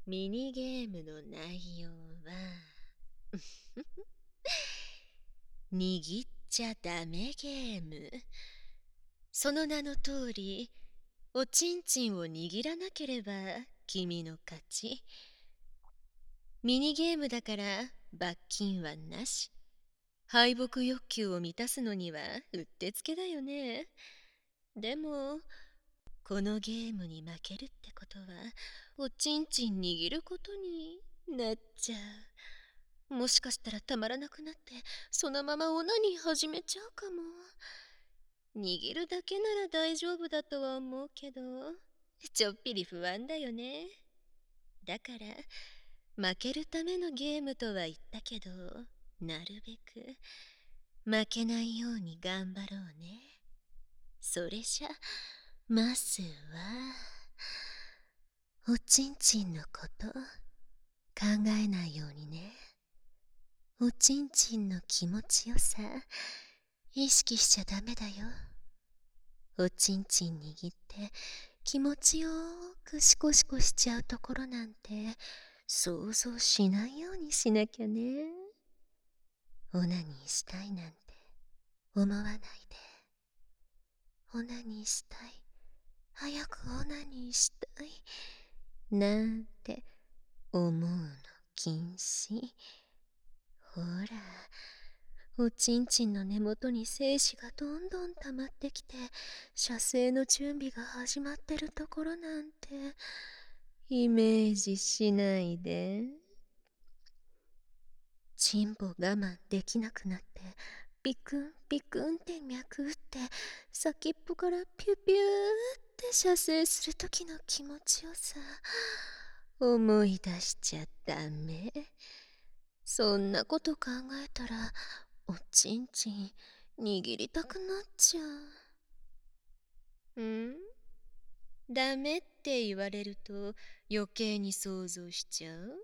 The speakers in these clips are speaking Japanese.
ミニゲームの内容は握っちゃダメゲーム。その名の通り、おちんちんを握らなければ君の勝ち。ミニゲームだから罰金はなし。敗北欲求を満たすのにはうってつけだよね。でも、このゲームに負けるってことは、おちんちん握ることになっちゃう。もしかしたらたまらなくなって、そのままオナニー始めちゃうかも。握るだけなら大丈夫だとは思うけど、ちょっぴり不安だよね。だから、負けるためのゲームとは言ったけど、なるべく負けないように頑張ろうね。それじゃ、まずは、おちんちんのこと考えないようにね。おちんちんの気持ちよさ意識しちゃダメだよ。おちんちん握って気持ちよーくシコシコしちゃうところなんて想像しないようにしなきゃね。オナニーしたいなんて思わないで。オナニーしたい、早くオナニーしたいなんて思うの禁止。ほら、おちんちんの根元に精子がどんどん溜まってきて、射精の準備が始まってるところなんてイメージしないで。チンポ我慢できなくなってピクンピクンって脈打って、先っぽからピュピューって射精する時の気持ちよさ思い出しちゃダメ。そんなこと考えたらおちんちん握りたくなっちゃう。ダメって言われると余計に想像しちゃう。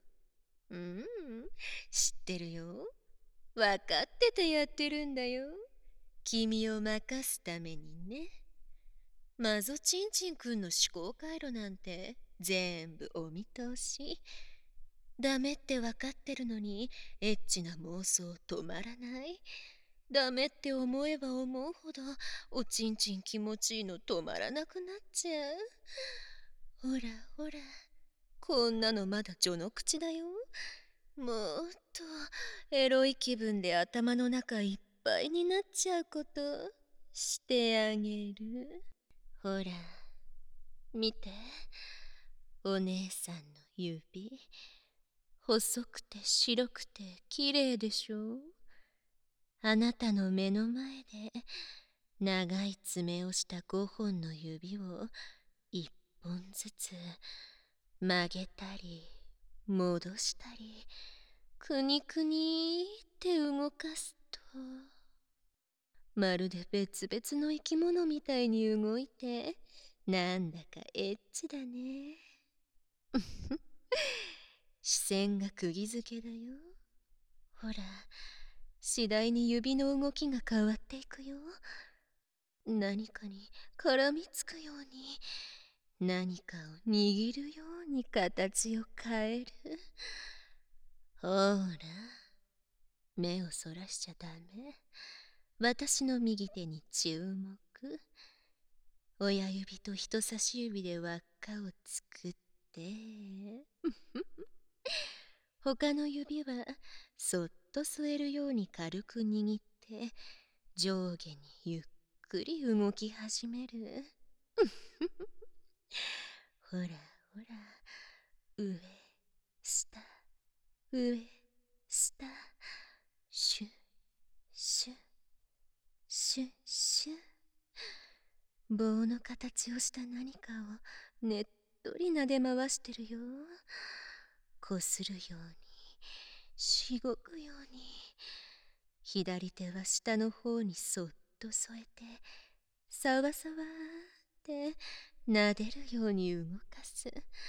知ってるよ。わかっててやってるんだよ。君を任すためにね。マゾチンチンくんの思考回路なんて全部お見通し。ダメってわかってるのにエッチな妄想止まらない。ダメって思えば思うほどおちんちん気持ちいいの止まらなくなっちゃう。ほらほら、こんなのまだ序の口だよ。もっとエロい気分で頭の中いっぱいになっちゃうことしてあげる。ほら、見て。お姉さんの指。細くて白くて綺麗でしょ。あなたの目の前で長い爪をした5本の指を1本ずつ曲げたり戻したりくにくにって動かすと、まるで別々の生き物みたいに動いて、なんだかエッチだね。視線が釘付けだよ。ほら、次第に指の動きが変わっていくよ。何かに絡みつくように、何かを握るように形を変える。ほら、目をそらしちゃダメ。私の右手に注目。親指と人差し指で輪っかを作って、他の指はそっと添えるように軽く握って上下にゆっくり動き始める。ほらほら、上下上下、シュシュシュシュ。棒の形をした何かをねっとり撫で回してるよ。こするようにしごくように。左手は下の方にそっと添えてさわさわって撫でるように動かす。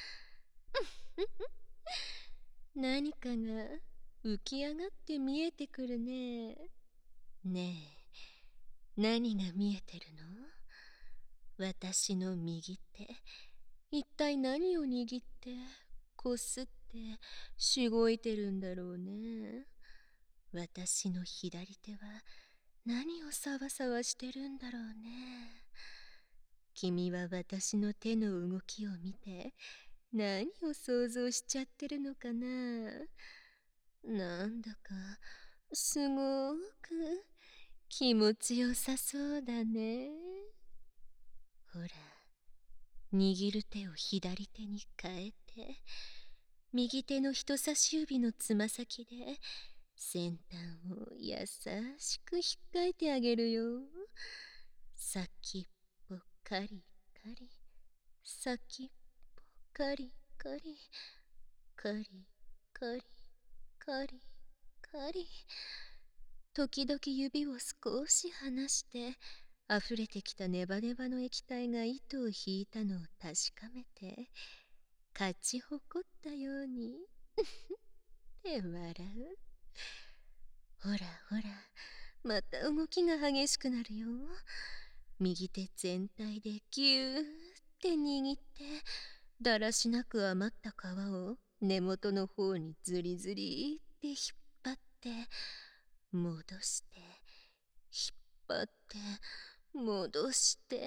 何かが浮き上がって見えてくるね。ねえ、何が見えてるの？私の右手、一体何を握ってこすってしごいてるんだろうね。私の左手は何をさわさわしてるんだろうね。君は私の手の動きを見て何を想像しちゃってるのかな。なんだかすごく気持ちよさそうだね。ほら、握る手を左手に変えて、右手の人差し指のつま先で先端を優しく引っかいてあげるよ。先っぽカリカリ、先っぽカリカリ、カリカリカリカリ。時々指を少し離して溢れてきたネバネバの液体が糸を引いたのを確かめて勝ち誇ったようにって笑う。ほらほら、また動きが激しくなるよ。右手全体でギューって握ってだらしなく余った皮を根元の方にズリズリって引っ張って戻して引っ張って戻して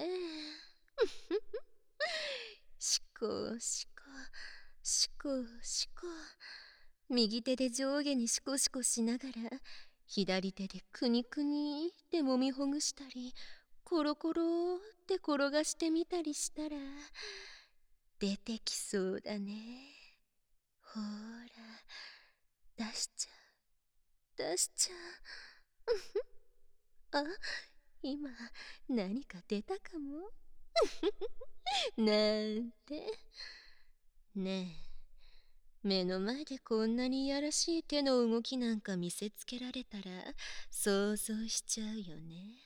しこしこしこしこ。右手で上下にシコシコしながら左手でくにくにってもみほぐしたりコロコロって転がしてみたりしたら出てきそうだね。ほら、出しちゃう出しちゃう。あ、今何か出たかもなんて。ねえ、目の前でこんなにいやらしい手の動きなんか見せつけられたら想像しちゃうよね。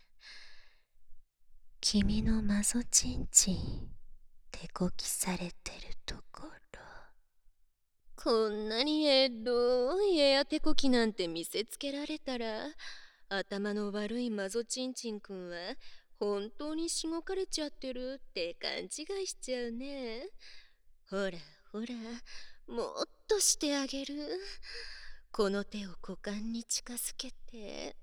君のマゾチンチン手こきされてるところ、こんなにどいエア手こきなんて見せつけられたら頭の悪いマゾチンチンくんは本当にしごかれちゃってるって勘違いしちゃうね。ほらほら、もっとしてあげる。この手を股間に近づけて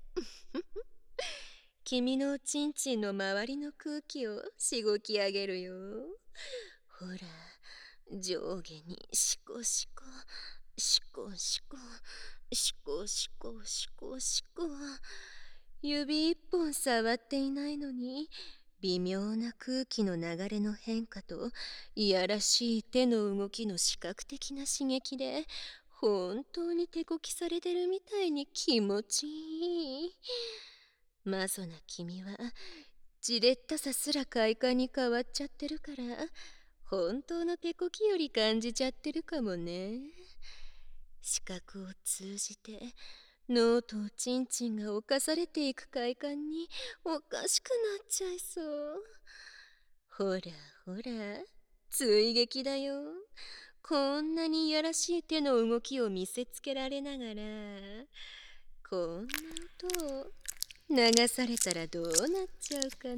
君のおちんちんの周りの空気をしごき上げるよ。ほら、上下にシコシコシコシコシコシコシコシコ。指一本触っていないのに微妙な空気の流れの変化といやらしい手の動きの視覚的な刺激で本当に手こきされてるみたいに気持ちいい。マゾな君はじれったさすら快感に変わっちゃってるから本当の手こきより感じちゃってるかもね。視覚を通じて脳とおちんちんが侵されていく快感におかしくなっちゃいそう。ほらほら、追撃だよ。こんなにいやらしい手の動きを見せつけられながらこんな音を流されたらどうなっちゃうかな。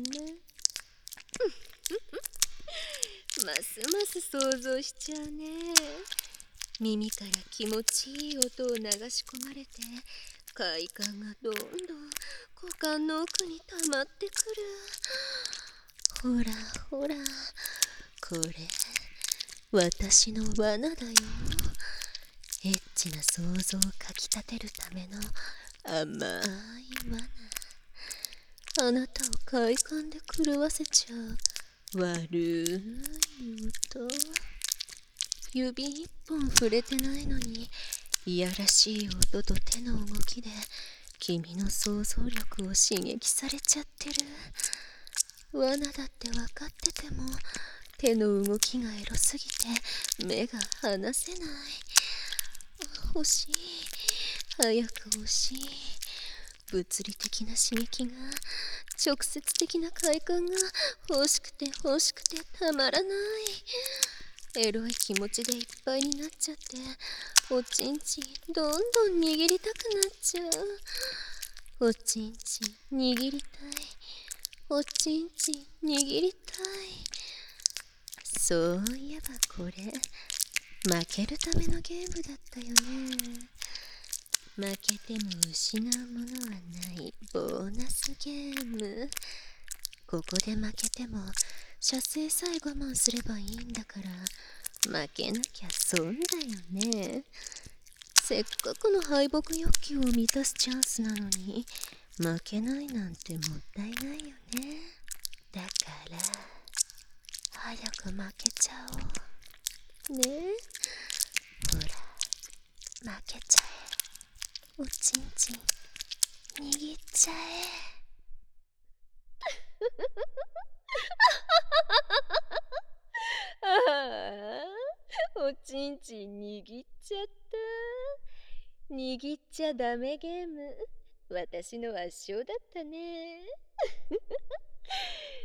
ますます想像しちゃうね。耳から気持ちいい音を流し込まれて快感がどんどん股間の奥に溜まってくる。ほらほら、これ私の罠だよ。エッチな想像をかきたてるための甘い罠。あなたを快感で狂わせちゃう悪い音。指一本触れてないのにいやらしい音と手の動きで君の想像力を刺激されちゃってる。罠だって分かってても手の動きがエロすぎて目が離せない。欲しい、早く欲しい。物理的な刺激が直接的な快感が欲しくて欲しくてたまらない。エロい気持ちでいっぱいになっちゃっておちんちんどんどん握りたくなっちゃう。おちんちん握りたい、おちんちん握りたい。そういえばこれ負けるためのゲームだったよね。負けても失うものはないボーナスゲーム。ここで負けても射精さえ我慢すればいいんだから、負けなきゃ損だよね。せっかくの敗北欲求を満たすチャンスなのに負けないなんてもったいないよね。だから早く負けちゃおうね。ほら負けちゃえ。おちんちん握っちゃえ。ああ、おちんちん握っちゃった。握っちゃダメゲーム。私の圧勝だったね。